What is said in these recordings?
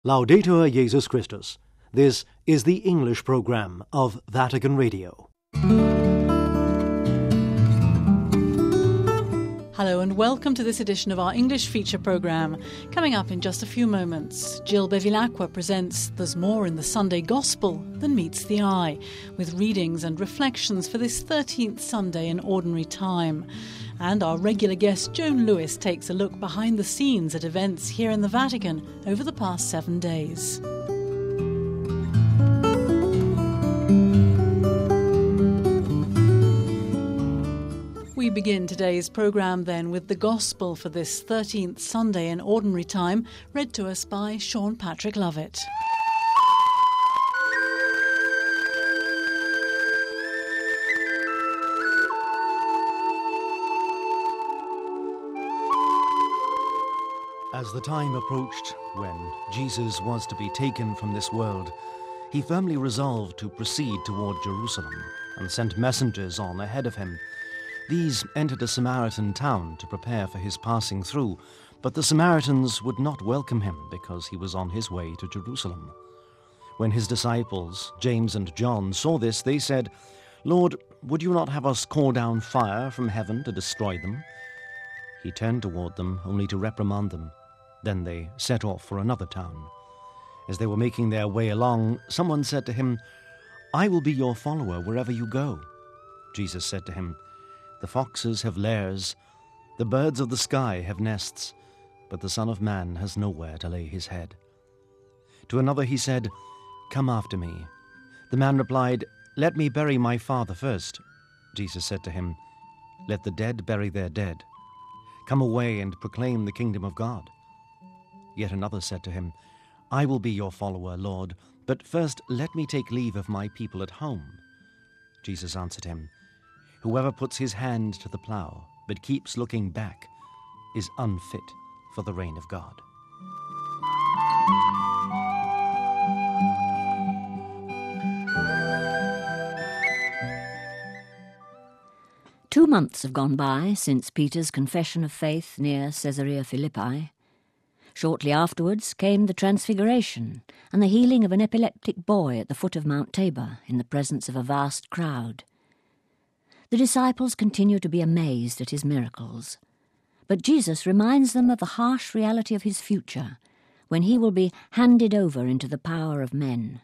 Laudetur Jesus Christus. This is the English program of Vatican Radio. Hello and welcome to this edition of our English feature programme. Coming up in just a few moments, Jill Bevilacqua presents There's More in the Sunday Gospel Than Meets the Eye, with readings and reflections for this 13th Sunday in Ordinary Time. And our regular guest Joan Lewis takes a look behind the scenes at events here in the Vatican over the past 7 days. We begin today's programme then with the Gospel for this 13th Sunday in Ordinary Time, read to us by Sean Patrick Lovett. As the time approached when Jesus was to be taken from this world, he firmly resolved to proceed toward Jerusalem and sent messengers on ahead of him. These entered a Samaritan town to prepare for his passing through, but the Samaritans would not welcome him because he was on his way to Jerusalem. When his disciples, James and John, saw this, they said, "Lord, would you not have us call down fire from heaven to destroy them?" He turned toward them only to reprimand them. Then they set off for another town. As they were making their way along, someone said to him, "I will be your follower wherever you go." Jesus said to him, "The foxes have lairs, the birds of the sky have nests, but the Son of Man has nowhere to lay his head." To another he said, "Come after me." The man replied, "Let me bury my father first." Jesus said to him, "Let the dead bury their dead. Come away and proclaim the kingdom of God." Yet another said to him, "I will be your follower, Lord, but first let me take leave of my people at home." Jesus answered him, "Whoever puts his hand to the plough, but keeps looking back, is unfit for the reign of God." Two months have gone by since Peter's confession of faith near Caesarea Philippi. Shortly afterwards came the Transfiguration and the healing of an epileptic boy at the foot of Mount Tabor in the presence of a vast crowd. The disciples continue to be amazed at his miracles, but Jesus reminds them of the harsh reality of his future, when he will be handed over into the power of men.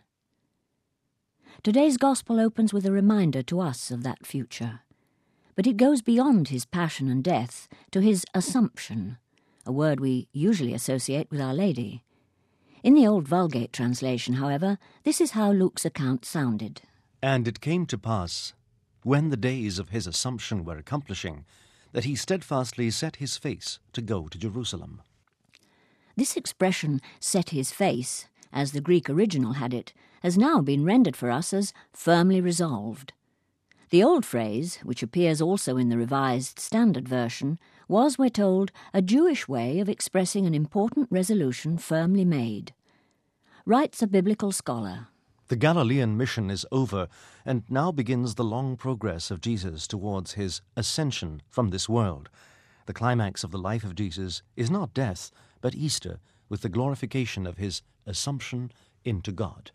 Today's Gospel opens with a reminder to us of that future, but it goes beyond his passion and death to his Assumption, a word we usually associate with Our Lady. In the Old Vulgate translation, however, this is how Luke's account sounded. "And it came to pass, when the days of his Assumption were accomplishing, that he steadfastly set his face to go to Jerusalem." This expression, "set his face," as the Greek original had it, has now been rendered for us as "firmly resolved." The old phrase, which appears also in the Revised Standard Version, was, we're told, a Jewish way of expressing an important resolution firmly made. Writes a biblical scholar, The Galilean mission is over, and now begins the long progress of Jesus towards his ascension from this world. The climax of the life of Jesus is not death, but Easter, with the glorification of his Assumption into God.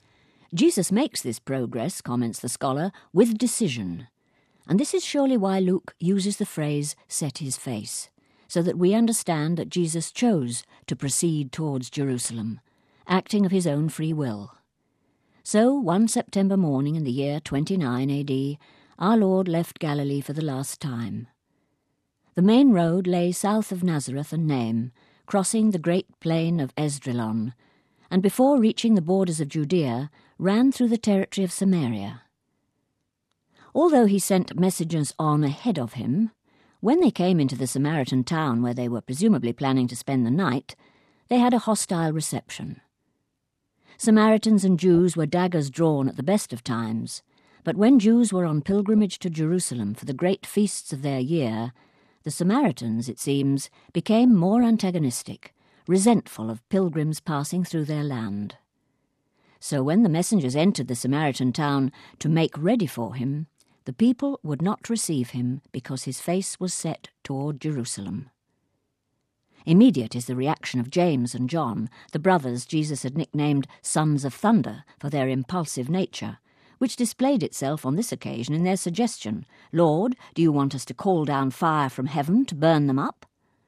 Jesus makes this progress, comments the scholar, with decision. And this is surely why Luke uses the phrase, "set his face," so that we understand that Jesus chose to proceed towards Jerusalem, acting of his own free will. So, one September morning in the year 29 AD, our Lord left Galilee for the last time. The main road lay south of Nazareth and Nain, crossing the great plain of Esdraelon, and before reaching the borders of Judea, ran through the territory of Samaria. Although he sent messengers on ahead of him, when they came into the Samaritan town where they were presumably planning to spend the night, they had a hostile reception. Samaritans and Jews were daggers drawn at the best of times, but when Jews were on pilgrimage to Jerusalem for the great feasts of their year, the Samaritans, it seems, became more antagonistic, resentful of pilgrims passing through their land. So when the messengers entered the Samaritan town to make ready for him, the people would not receive him because his face was set toward Jerusalem. Immediate is the reaction of James and John, the brothers Jesus had nicknamed Sons of Thunder for their impulsive nature, which displayed itself on this occasion in their suggestion, "Lord, do you want us to call down fire from heaven to burn them up?"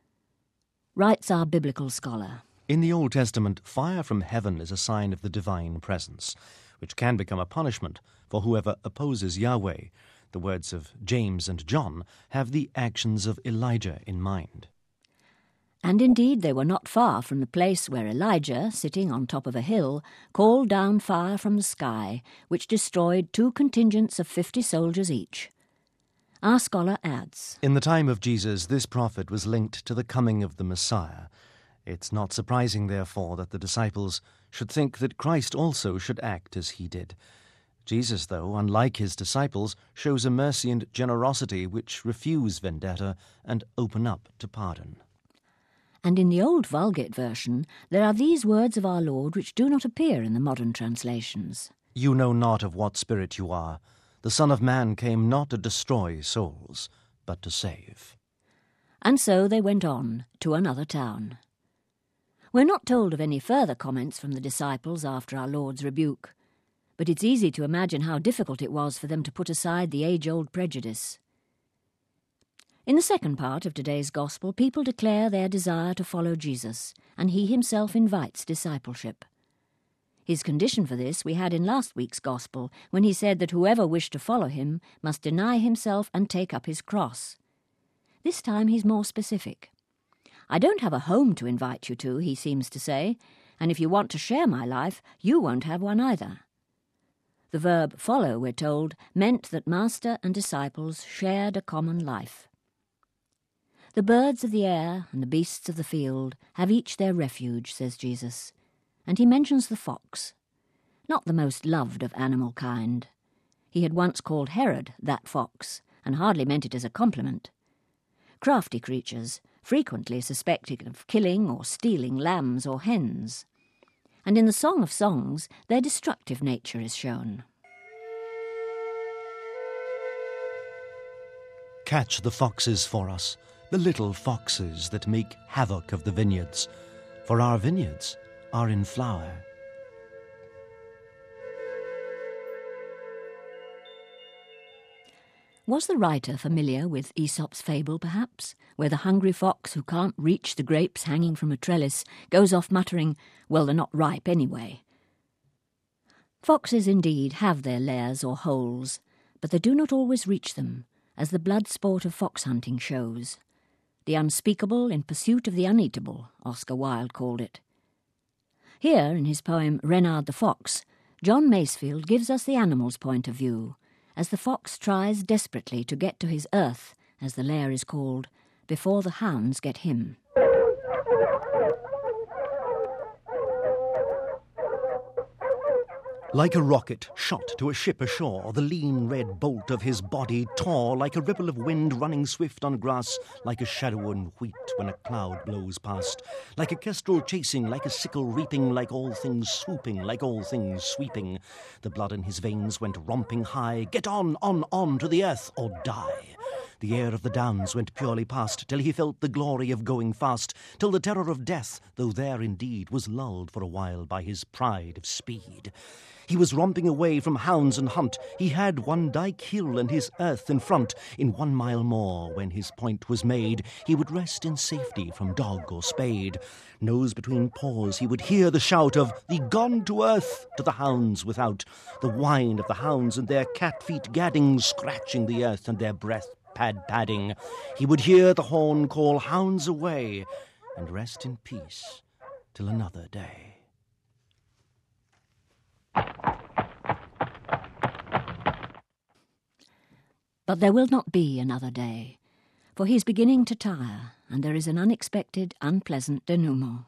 Writes our biblical scholar, In the Old Testament, fire from heaven is a sign of the divine presence, which can become a punishment for whoever opposes Yahweh. The words of James and John have the actions of Elijah in mind. And indeed they were not far from the place where Elijah, sitting on top of a hill, called down fire from the sky, which destroyed 2 contingents of 50 soldiers each. Our scholar adds, In the time of Jesus, this prophet was linked to the coming of the Messiah. It's not surprising, therefore, that the disciples should think that Christ also should act as he did. Jesus, though, unlike his disciples, shows a mercy and generosity which refuse vendetta and open up to pardon. And in the old Vulgate version there are these words of our Lord which do not appear in the modern translations. You know not of what spirit you are. The Son of Man came not to destroy souls, but to save. And so they went on to another town. We're not told of any further comments from the disciples after our Lord's rebuke, but it's easy to imagine how difficult it was for them to put aside the age-old prejudice. In the second part of today's Gospel, people declare their desire to follow Jesus, and he himself invites discipleship. His condition for this we had in last week's Gospel, when he said that whoever wished to follow him must deny himself and take up his cross. This time he's more specific. I don't have a home to invite you to, he seems to say, and if you want to share my life, you won't have one either. The verb follow, we're told, meant that master and disciples shared a common life. The birds of the air and the beasts of the field have each their refuge, says Jesus, and he mentions the fox, not the most loved of animal kind. He had once called Herod that fox, and hardly meant it as a compliment. Crafty creatures, frequently suspected of killing or stealing lambs or hens. And in the Song of Songs, their destructive nature is shown. Catch the foxes for us, the little foxes that make havoc of the vineyards, for our vineyards are in flower. Was the writer familiar with Aesop's fable, perhaps, where the hungry fox who can't reach the grapes hanging from a trellis goes off muttering, "Well, they're not ripe anyway"? Foxes indeed have their lairs or holes, but they do not always reach them, as the blood sport of fox hunting shows. The unspeakable in pursuit of the uneatable, Oscar Wilde called it. Here, in his poem Reynard the Fox, John Masefield gives us the animal's point of view, as the fox tries desperately to get to his earth, as the lair is called, before the hounds get him. Like a rocket shot to a ship ashore, the lean red bolt of his body tore like a ripple of wind running swift on grass, like a shadow on wheat when a cloud blows past, like a kestrel chasing, like a sickle reaping, like all things swooping, like all things sweeping. The blood in his veins went romping high, get on, to the earth or die. The air of the downs went purely past, till he felt the glory of going fast, till the terror of death, though there indeed, was lulled for a while by his pride of speed. He was romping away from hounds and hunt. He had one dike hill and his earth in front. In 1 mile more, when his point was made, he would rest in safety from dog or spade. Nose between paws, he would hear the shout of "Thee gone to earth!" to the hounds without, the whine of the hounds and their cat feet gadding, scratching the earth and their breath padding. He would hear the horn call hounds away, and rest in peace till another day. But there will not be another day, for he is beginning to tire, and there is an unexpected, unpleasant denouement.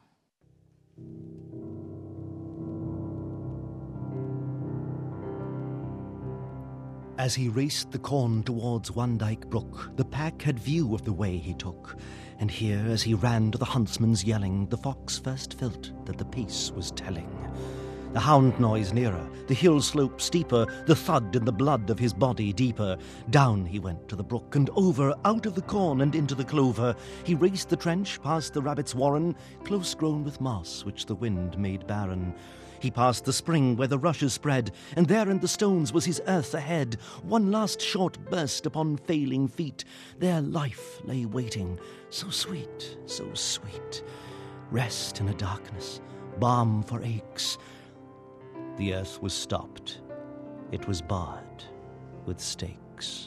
As he raced the corn towards Wandike Brook, the pack had view of the way he took, and here, as he ran to the huntsman's yelling, the fox first felt that the pace was telling. The hound noise nearer, the hill slope steeper, the thud in the blood of his body deeper. Down he went to the brook, and over, out of the corn and into the clover. He raced the trench, past the rabbit's warren, close grown with moss which the wind made barren. He passed the spring where the rushes spread, and there in the stones was his earth ahead. One last short burst upon failing feet. There life lay waiting, so sweet, so sweet. Rest in a darkness, balm for aches. The earth was stopped. It was barred with stakes.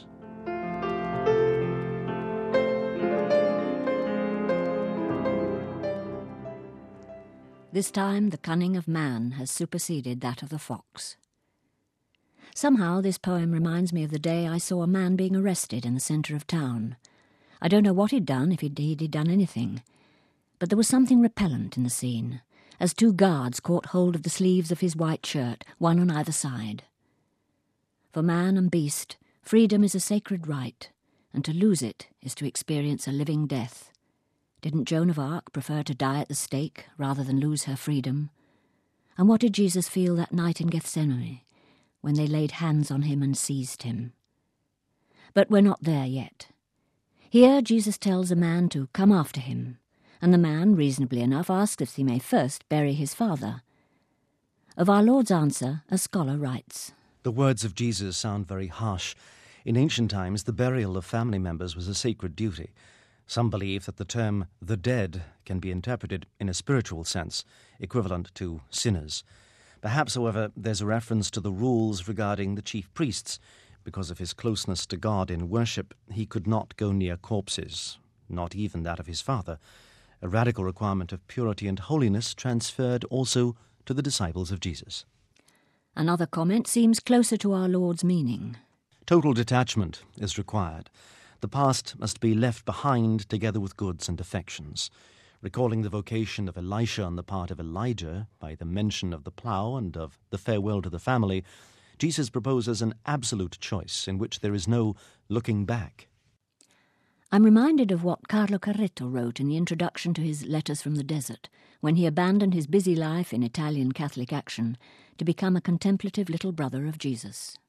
This time the cunning of man has superseded that of the fox. Somehow this poem reminds me of the day I saw a man being arrested in the centre of town. I don't know what he'd done, if he'd done anything, but there was something repellent in the scene, as two guards caught hold of the sleeves of his white shirt, one on either side. For man and beast, freedom is a sacred right, and to lose it is to experience a living death. Didn't Joan of Arc prefer to die at the stake rather than lose her freedom? And what did Jesus feel that night in Gethsemane, when they laid hands on him and seized him? But we're not there yet. Here Jesus tells a man to come after him, and the man, reasonably enough, asks if he may first bury his father. Of our Lord's answer, a scholar writes, The words of Jesus sound very harsh. In ancient times, the burial of family members was a sacred duty. Some believe that the term the dead can be interpreted in a spiritual sense, equivalent to sinners. Perhaps, however, there's a reference to the rules regarding the chief priests. Because of his closeness to God in worship, he could not go near corpses, not even that of his father. A radical requirement of purity and holiness transferred also to the disciples of Jesus. Another comment seems closer to our Lord's meaning. Total detachment is required. The past must be left behind together with goods and affections. Recalling the vocation of Elisha on the part of Elijah by the mention of the plough and of the farewell to the family, Jesus proposes an absolute choice in which there is no looking back. I'm reminded of what Carlo Carretto wrote in the introduction to his Letters from the Desert, when he abandoned his busy life in Italian Catholic action to become a contemplative little brother of Jesus.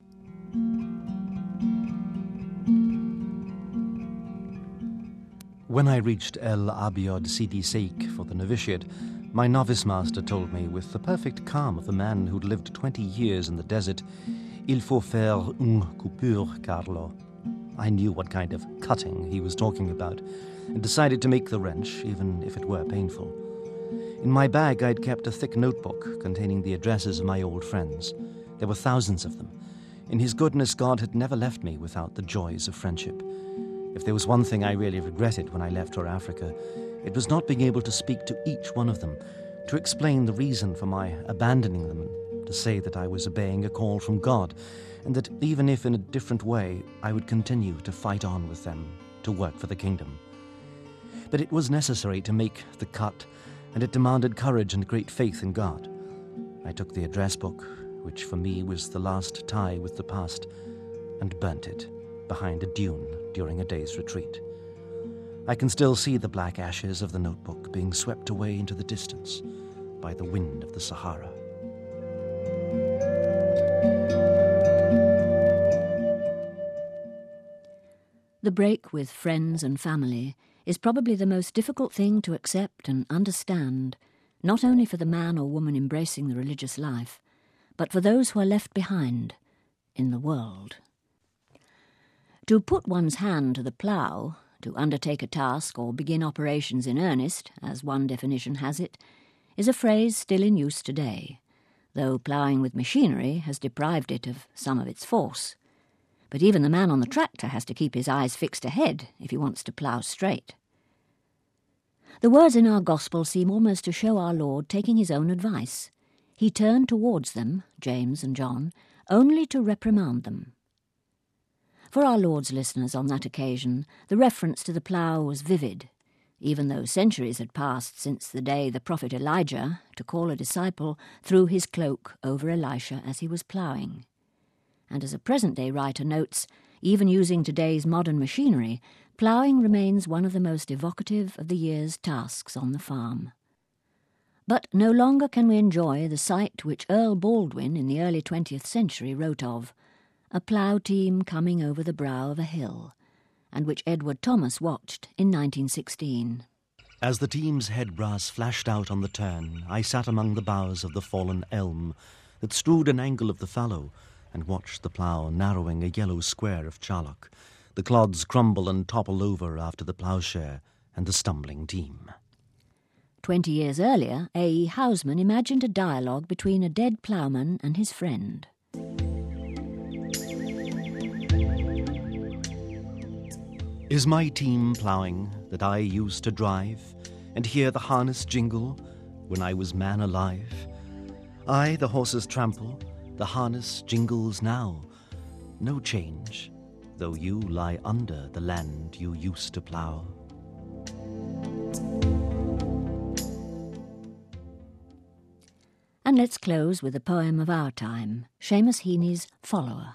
When I reached El Abiod Sidi Sheikh for the novitiate, my novice master told me with the perfect calm of a man who'd lived 20 years in the desert, Il faut faire une coupure, Carlo. I knew what kind of cutting he was talking about, and decided to make the wrench, even if it were painful. In my bag I'd kept a thick notebook containing the addresses of my old friends. There were thousands of them. In his goodness, God had never left me without the joys of friendship. If there was one thing I really regretted when I left for Africa, it was not being able to speak to each one of them, to explain the reason for my abandoning them, to say that I was obeying a call from God, and that even if in a different way, I would continue to fight on with them, to work for the kingdom. But it was necessary to make the cut, and it demanded courage and great faith in God. I took the address book, which for me was the last tie with the past, and burnt it behind a dune during a day's retreat. I can still see the black ashes of the notebook being swept away into the distance by the wind of the Sahara. The break with friends and family is probably the most difficult thing to accept and understand, not only for the man or woman embracing the religious life, but for those who are left behind in the world. To put one's hand to the plough, to undertake a task or begin operations in earnest, as one definition has it, is a phrase still in use today, though ploughing with machinery has deprived it of some of its force. But even the man on the tractor has to keep his eyes fixed ahead if he wants to plough straight. The words in our Gospel seem almost to show our Lord taking his own advice. He turned towards them, James and John, only to reprimand them. For our Lord's listeners on that occasion, the reference to the plough was vivid, even though centuries had passed since the day the prophet Elijah, to call a disciple, threw his cloak over Elisha as he was ploughing. And as a present-day writer notes, even using today's modern machinery, ploughing remains one of the most evocative of the year's tasks on the farm. But no longer can we enjoy the sight which Earl Baldwin in the early 20th century wrote of, a plough team coming over the brow of a hill, and which Edward Thomas watched in 1916. As the team's head brass flashed out on the turn, I sat among the boughs of the fallen elm that strewed an angle of the fallow and watched the plough narrowing a yellow square of charlock, the clods crumble and topple over after the ploughshare and the stumbling team. 20 years earlier, A.E. Housman imagined a dialogue between a dead ploughman and his friend. Is my team ploughing that I used to drive and hear the harness jingle when I was man alive? I, the horses trample, the harness jingles now. No change, though you lie under the land you used to plough. And let's close with a poem of our time, Seamus Heaney's Follower.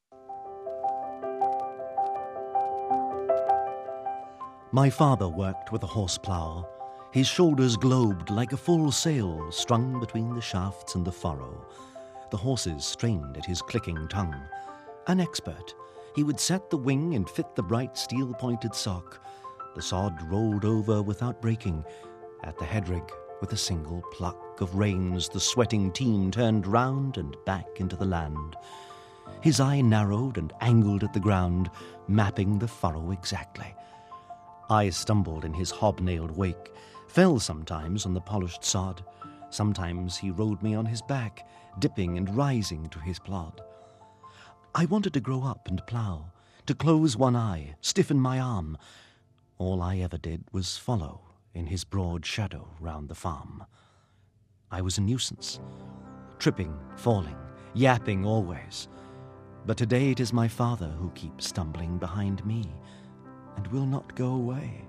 My father worked with a horse plough. His shoulders globed like a full sail strung between the shafts and the furrow. The horses strained at his clicking tongue. An expert, he would set the wing and fit the bright steel-pointed sock. The sod rolled over without breaking. At the headrig, with a single pluck of reins, the sweating team turned round and back into the land. His eye narrowed and angled at the ground, mapping the furrow exactly. I stumbled in his hobnailed wake, fell sometimes on the polished sod. Sometimes he rode me on his back, dipping and rising to his plod. I wanted to grow up and plough, to close one eye, stiffen my arm. All I ever did was follow in his broad shadow round the farm. I was a nuisance, tripping, falling, yapping always. But today it is my father who keeps stumbling behind me, and will not go away.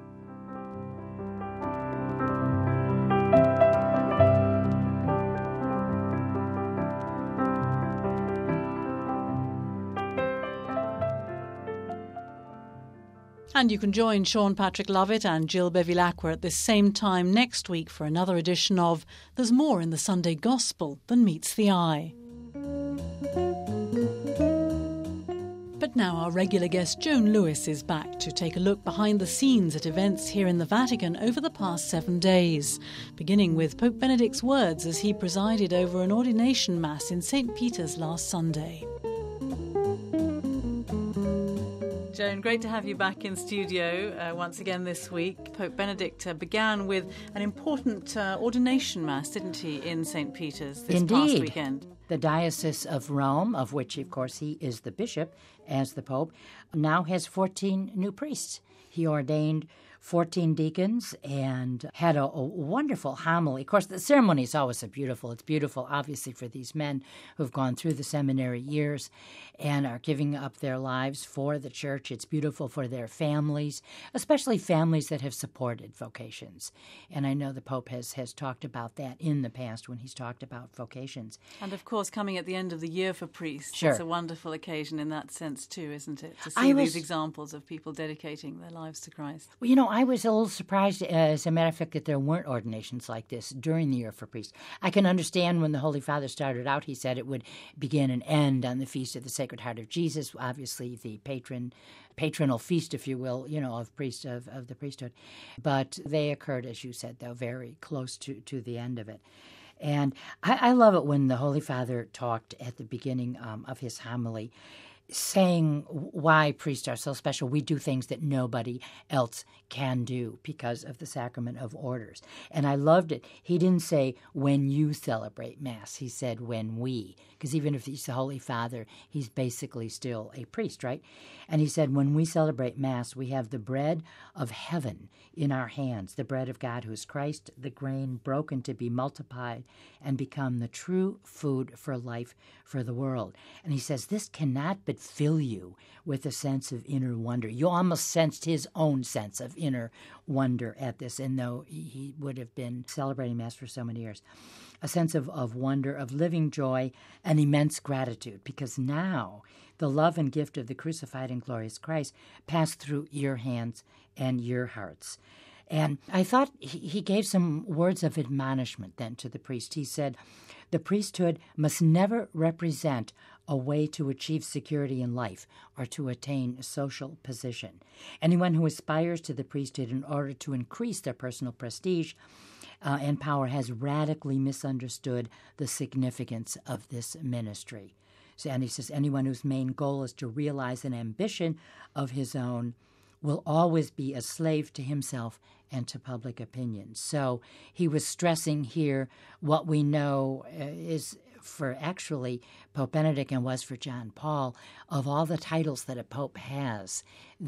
And you can join Sean Patrick Lovett and Jill Bevilacqua at this same time next week for another edition of There's More in the Sunday Gospel Than Meets the Eye. But now our regular guest Joan Lewis is back to take a look behind the scenes at events here in the Vatican over the past 7 days, beginning with Pope Benedict's words as he presided over an ordination mass in St. Peter's last Sunday. Joan, great to have you back in studio once again this week. Pope Benedict began with an important ordination mass, didn't he, in St. Peter's this past weekend? The Diocese of Rome, of which, of course, he is the bishop as the Pope, now has 14 new priests. He ordained 14 deacons and had a wonderful homily. Of course, the ceremony is always beautiful. It's beautiful, obviously, for these men who've gone through the seminary years and are giving up their lives for the church. It's beautiful for their families, especially families that have supported vocations. And I know the Pope has talked about that in the past when he's talked about vocations. And, of course, coming at the end of the year for priests, Sure. It's a wonderful occasion in that sense too, isn't it? To see these examples of people dedicating their lives to Christ. Well, you know, I was a little surprised, as a matter of fact, that there weren't ordinations like this during the year for priests. I can understand when the Holy Father started out, he said it would begin and end on the Feast of the Sacred Heart of Jesus, obviously the patronal feast, if you will, of the priesthood. But they occurred, as you said, though, very close to the end of it. And I love it when the Holy Father talked at the beginning of his homily, saying why priests are so special. We do things that nobody else can do because of the sacrament of orders. And I loved it. He didn't say, when you celebrate Mass. He said, when we. Because even if he's the Holy Father, he's basically still a priest, right? And he said, when we celebrate Mass, we have the bread of heaven in our hands, the bread of God who is Christ, the grain broken to be multiplied and become the true food for life for the world. And he says, this cannot but fill you with a sense of inner wonder. You almost sensed his own sense of inner wonder at this, and though he would have been celebrating Mass for so many years, a sense of wonder, of living joy, and immense gratitude, because now the love and gift of the crucified and glorious Christ pass through your hands and your hearts. And I thought he gave some words of admonishment then to the priest. He said, the priesthood must never represent a way to achieve security in life or to attain social position. Anyone who aspires to the priesthood in order to increase their personal prestige and power has radically misunderstood the significance of this ministry. And he says, anyone whose main goal is to realize an ambition of his own will always be a slave to himself and to public opinion. So he was stressing here what we know is for actually Pope Benedict and was for John Paul, of all the titles that a pope has,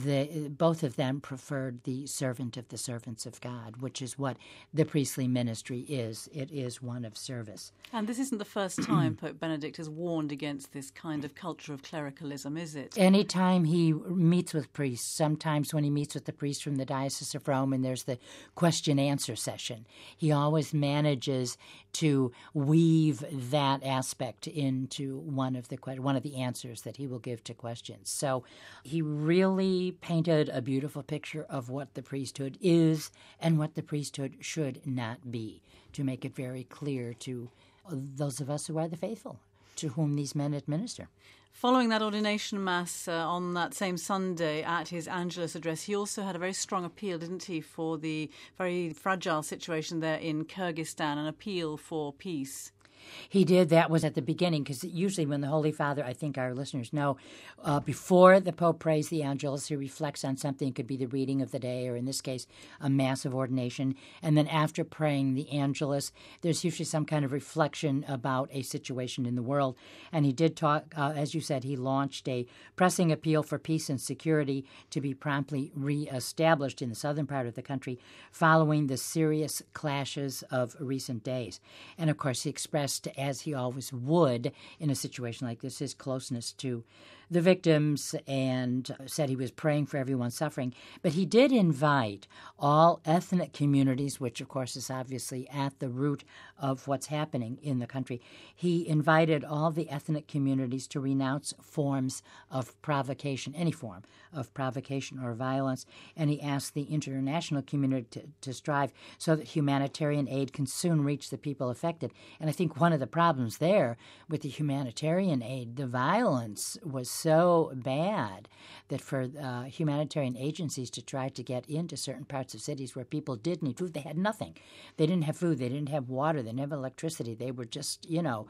both of them preferred the servant of the servants of God, which is what the priestly ministry is. It is one of service. And this isn't the first time Pope Benedict has warned against this kind of culture of clericalism, is it? Anytime he meets with priests, sometimes when he meets with the priest from the Diocese of Rome and there's the question-answer session, he always manages to weave that aspect into one of the answers that he will give to questions. So he really painted a beautiful picture of what the priesthood is and what the priesthood should not be, to make it very clear to those of us who are the faithful, to whom these men administer. Following that ordination mass on that same Sunday at his Angelus address, he also had a very strong appeal, didn't he, for the very fragile situation there in Kyrgyzstan, an appeal for peace. He did. That was at the beginning, because usually when the Holy Father, I think our listeners know, before the Pope prays the Angelus, he reflects on something. It could be the reading of the day, or in this case, a Mass of ordination. And then after praying the Angelus, there's usually some kind of reflection about a situation in the world. And he did talk, as you said, he launched a pressing appeal for peace and security to be promptly reestablished in the southern part of the country following the serious clashes of recent days. And, of course, he expressed, as he always would in a situation like this, his closeness to the victims, and said he was praying for everyone suffering. But he did invite all ethnic communities, which of course is obviously at the root of what's happening in the country. He invited all the ethnic communities to renounce forms of provocation, any form of provocation or violence, and he asked the international community to strive so that humanitarian aid can soon reach the people affected. And I think one of the problems there with the humanitarian aid, the violence was so bad that for humanitarian agencies to try to get into certain parts of cities where people did need food, they had nothing. They didn't have food. They didn't have water. They didn't have electricity. They were just,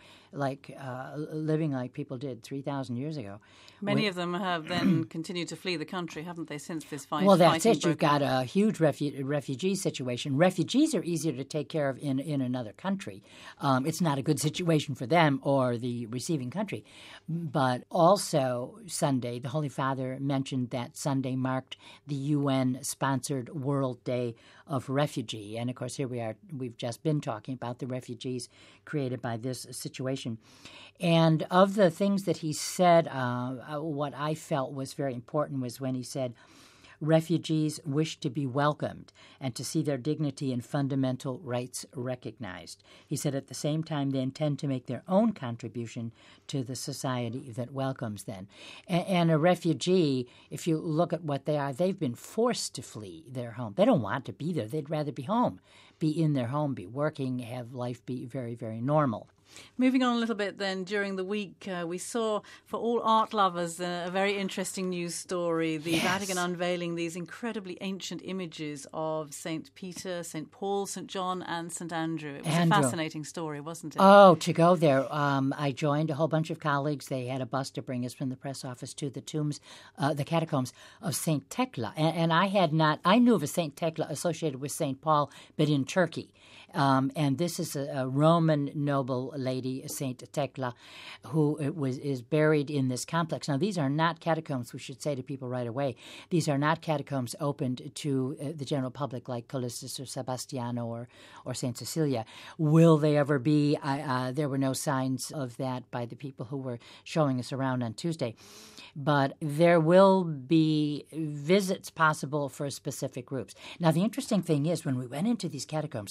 living like people did 3,000 years ago. Many of them have then continued to flee the country, haven't they, since this fight? Well, that's it. You've got a huge refugee situation. Refugees are easier to take care of in another country. It's not a good situation for them or the receiving country. But also Sunday, the Holy Father mentioned that Sunday marked the UN-sponsored World Day of Refugee. And, of course, here we are. We've just been talking about the refugees created by this situation. And of the things that he said, what I felt was very important was when he said, refugees wish to be welcomed and to see their dignity and fundamental rights recognized. He said at the same time they intend to make their own contribution to the society that welcomes them. And a refugee, if you look at what they are, they've been forced to flee their home. They don't want to be there. They'd rather be home, be in their home, be working, have life be very, very normal. Moving on a little bit then, during the week we saw, for all art lovers, a very interesting news story, the Vatican unveiling these incredibly ancient images of St. Peter, St. Paul, St. John and St. Andrew. It was a fascinating story, wasn't it? Oh, to go there. I joined a whole bunch of colleagues. They had a bus to bring us from the press office to the tombs, the catacombs of St. Tekla. And I knew of a St. Tekla associated with St. Paul, but in Turkey. And this is a Roman noble lady, Saint Tekla, who is buried in this complex. Now, these are not catacombs, we should say to people right away. These are not catacombs opened to the general public like Callistus or Sebastiano or Saint Cecilia. Will they ever be? There were no signs of that by the people who were showing us around on Tuesday. But there will be visits possible for specific groups. Now, the interesting thing is when we went into these catacombs,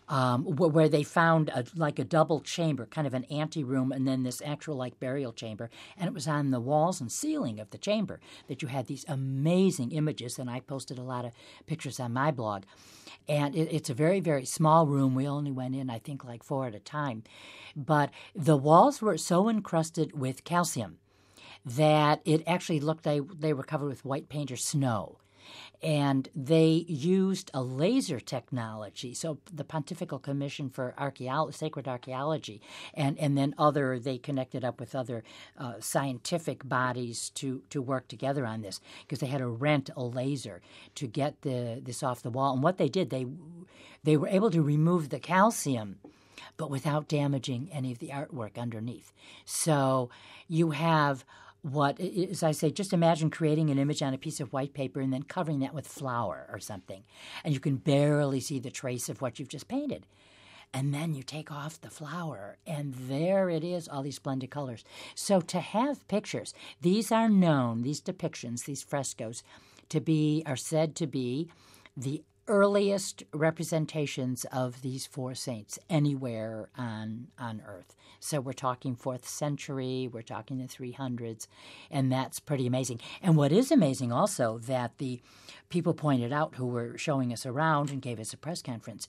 where they found like a double chamber, kind of an anteroom, and then this actual like burial chamber. And it was on the walls and ceiling of the chamber that you had these amazing images. And I posted a lot of pictures on my blog. And it's a very, very small room. We only went in, I think, like 4 at a time. But the walls were so encrusted with calcium that it actually looked like they were covered with white paint or snow. And they used a laser technology, so the Pontifical Commission for Sacred Archaeology, and then they connected up with other scientific bodies to work together on this, because they had to rent a laser to get this off the wall. And what they did, they were able to remove the calcium, but without damaging any of the artwork underneath. So you have what, as I say, just imagine creating an image on a piece of white paper and then covering that with flour or something, and you can barely see the trace of what you've just painted. And then you take off the flour, and there it is, all these splendid colors. So to have pictures, these are known, these depictions, these frescoes, are said to be the earliest representations of these 4 saints anywhere on Earth. So we're talking 4th century, we're talking the 300s, and that's pretty amazing. And what is amazing also that the people pointed out who were showing us around and gave us a press conference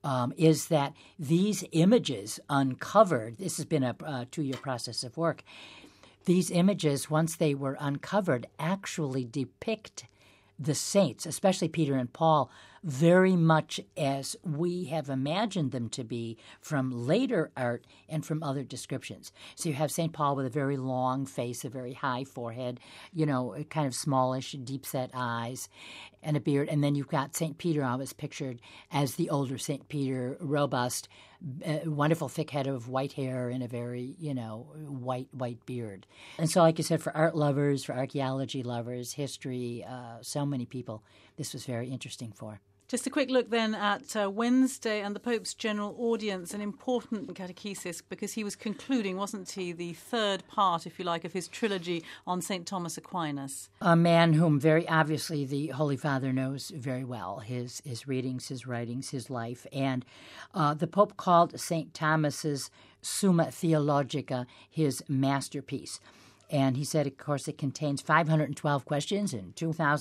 is that these images uncovered, this has been a 2-year process of work, these images, once they were uncovered, actually depict the saints, especially Peter and Paul, very much as we have imagined them to be from later art and from other descriptions. So you have St. Paul with a very long face, a very high forehead, kind of smallish, deep-set eyes, and a beard. And then you've got St. Peter always pictured as the older St. Peter, robust, wonderful thick head of white hair and a very, white beard. And so, like I said, for art lovers, for archaeology lovers, history, so many people, this was very interesting for. Just a quick look then at Wednesday and the Pope's general audience, an important catechesis because he was concluding, wasn't he, the 3rd part, if you like, of his trilogy on St. Thomas Aquinas. A man whom very obviously the Holy Father knows very well, his readings, his writings, his life. And the Pope called St. Thomas's Summa Theologica his masterpiece. And he said, of course, it contains 512 questions and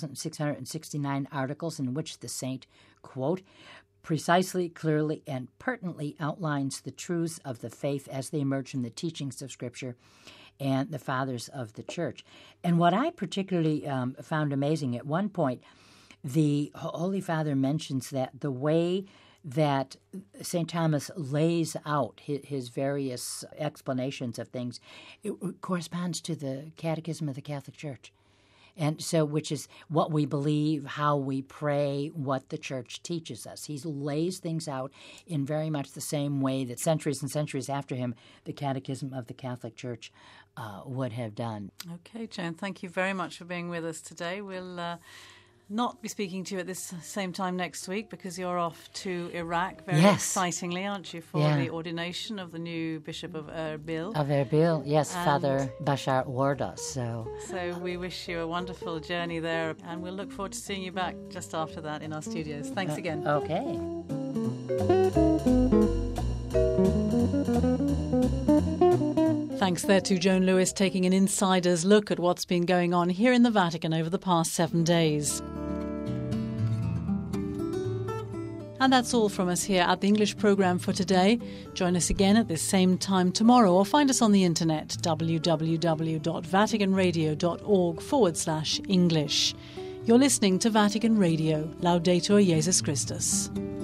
2,669 articles in which the saint, quote, precisely, clearly, and pertinently outlines the truths of the faith as they emerge from the teachings of Scripture and the fathers of the Church. And what I particularly found amazing, at one point, the Holy Father mentions that the way that St. Thomas lays out his various explanations of things, it corresponds to the Catechism of the Catholic Church. And so, which is what we believe, how we pray, what the Church teaches us. He lays things out in very much the same way that centuries and centuries after him, the Catechism of the Catholic Church would have done. Okay, Joan, thank you very much for being with us today. We'll not be speaking to you at this same time next week because you're off to Iraq very excitingly, aren't you, for the ordination of the new Bishop of Erbil. Of Erbil, yes, and Father Bashar Wardos. So we wish you a wonderful journey there, and we'll look forward to seeing you back just after that in our studios. Thanks again. Okay. Thanks there to Joan Lewis taking an insider's look at what's been going on here in the Vatican over the past 7 days. And that's all from us here at the English programme for today. Join us again at this same time tomorrow or find us on the internet, www.vaticanradio.org/English. You're listening to Vatican Radio. Laudetur Jesus Christus.